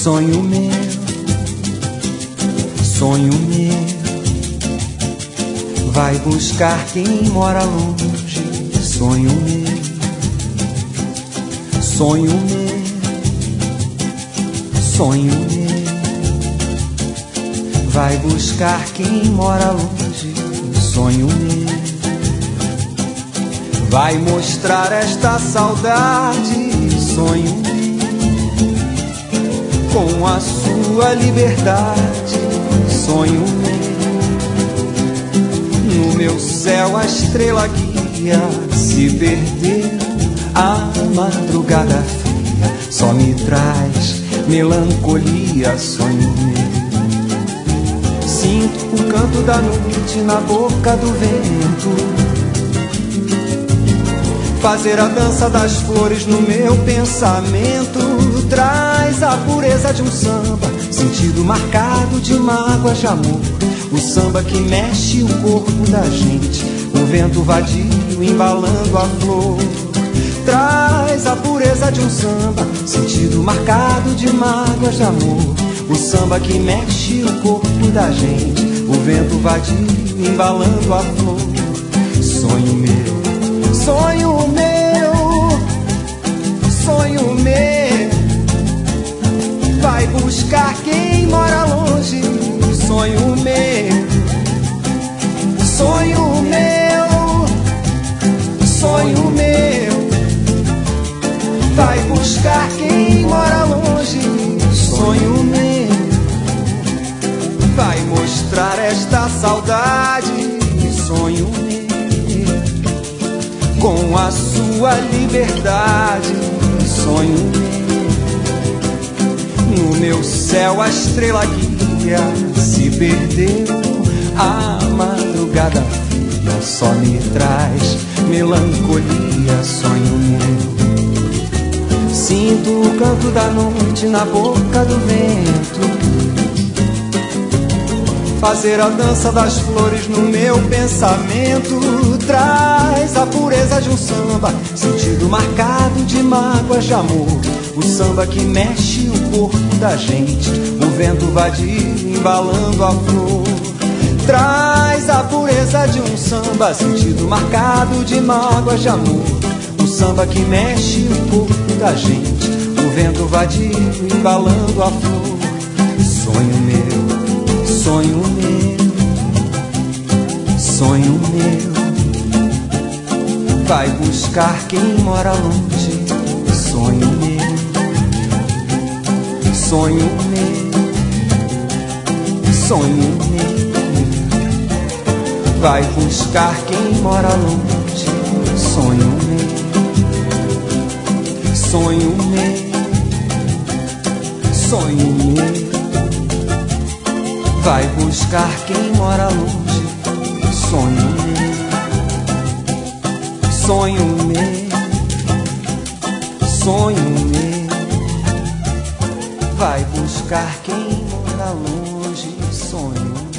Sonho meu, vai buscar quem mora longe. Sonho meu, sonho meu, sonho meu, vai buscar quem mora longe. Sonho meu, vai mostrar esta saudade. Sonho meu, com a sua liberdade. Sonho meu, no meu céu a estrela guia. Se perdeu a madrugada fria, só me traz melancolia. Sonho meu, sinto o canto da noite na boca do vento, fazer a dança das flores no meu pensamento. Traz a pureza de um samba, sentido marcado de mágoas de amor. O samba que mexe o corpo da gente, o vento vadio embalando a flor. Traz a pureza de um samba, sentido marcado de mágoas de amor. O samba que mexe o corpo da gente, o vento vadio embalando a flor. Sonho meu, sonho meu, sonho meu, vai buscar quem mora longe. Sonho meu, sonho meu, sonho meu, vai buscar quem mora longe. Sonho meu, vai mostrar esta saudade. Sonho meu, com a sua liberdade. Sonho meu, no meu céu a estrela guia. Se perdeu a madrugada fria, só me traz melancolia. Sonho meu, sinto o canto da noite na boca do vento, fazer a dança das flores no meu pensamento. Traz a pureza de um samba, sentido marcado de mágoas de amor. O samba que mexe o corpo da gente, o vento vadio embalando a flor. Traz a pureza de um samba, sentido marcado de mágoas de amor. O samba que mexe o corpo da gente, o vento vadio embalando a flor. Sonho meu, sonho meu, sonho meu, vai buscar quem mora longe. Sonho meu, sonho meu, sonho meu, vai buscar quem mora longe. Sonho meu, sonho meu, sonho meu, vai buscar quem mora longe. Sonho meu, sonho meu, sonho meu, vai buscar quem mora longe. Sonho meu.